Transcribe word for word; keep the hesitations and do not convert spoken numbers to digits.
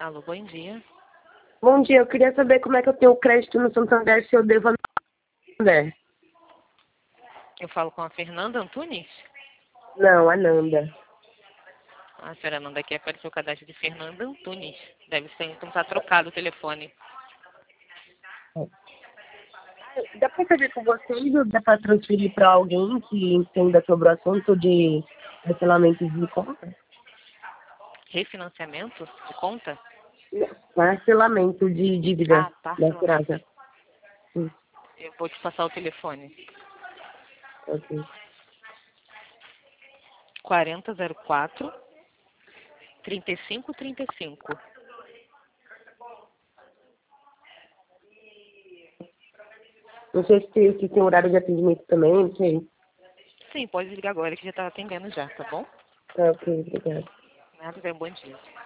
Alô, bom dia. Bom dia, eu queria saber como é que eu tenho crédito no Santander, se eu devo no Santander. Eu falo com a Fernanda Antunes? Não, Ananda. A senhora Ananda aqui apareceu o cadastro de Fernanda Antunes. Deve ser, então tá trocado o telefone. Dá pra fazer com vocês ou dá pra transferir pra alguém que entenda sobre o assunto de parcelamento de conta? Refinanciamento de conta? Parcelamento de dívida Ah, da parcelamento. Serasa. Hum, Eu vou te passar o telefone. ok. quarenta zero quatro, trinta e cinco trinta e cinco. Não sei se tem, se tem horário de atendimento também, não sei. Sim, pode ligar agora que já tá atendendo já, tá bom? Tá, ok, obrigada. Nada, bem, bom dia.